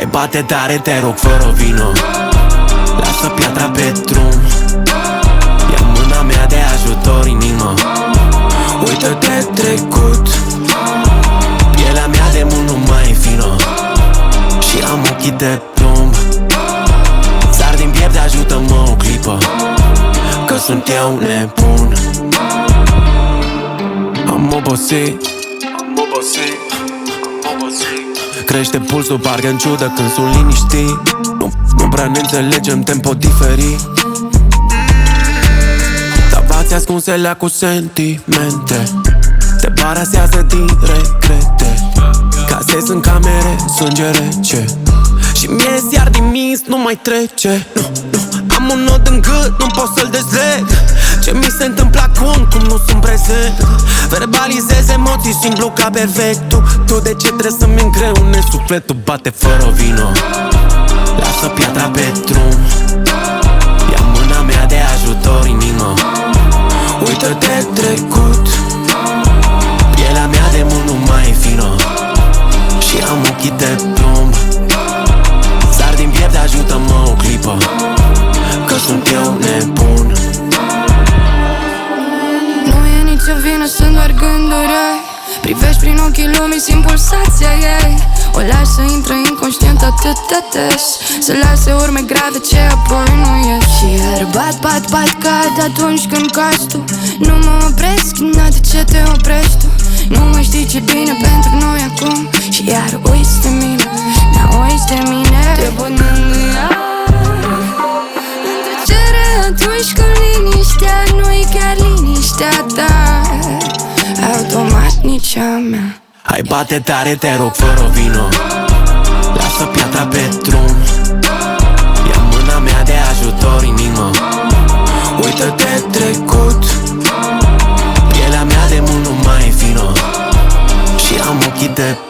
bate tare, te rog, fără vină. Lasă piatra pe drum. Ia mâna mea de ajutor, inimă. Uită-te trecut. Pielea mea de mult nu mai e fină și am ochii de plumb. Sar din piept, ajută-mă o clipă, că sunt eu nebun. Am obosit. Crește pulsul, parcă în ciudă când sunt liniștit. Nu prea ne înțelegem, tempo diferit. Tavați ascunselea cu sentimente. Te parasează din regrete. Casez în camere, sânge rece. Și mie iar din minți nu mai trece. Am un nod în gât, nu pot să-l dezleg. Ce mi se întâmplă acum, cum nu sunt prezent. Verbalizez emoții simplu ca perfectul. Tu de ce trebuie să-mi îngreunezi sufletul? Bate fără vină. Lasă piatra pe drum. Ia mâna mea de ajutor, inimă. Uită-te trecut. Pielea mea de mult nu mai e fină și am ochii de plumb. Sar din piept, ajută-mă o clipă, că sunt eu nebun. Nu e nicio vină, sunt doar gânduri. Privești prin ochii lumii, simt pulsația ei. O lași să intre inconștient atât de des, să lase urme grave ce apoi nu ies. Și iar bat, cad atunci când cazi tu. Nu mă opresc, n-a de ce te oprești tu. Nu mai știi ce bine pentru noi acum. Și iar uiți de mine, da, uiți de mine. Te pot mângâia în tăcere atunci când liniștea nu-i chiar liniștea ta. Automat nici a mea. Hai bate tare, te rog, fără vină. Lasă piatra pe drum. Ia mâna mea de ajutor, inimă. Uită-te trecut. Pielea mea de mult nu mai e fină și am ochii de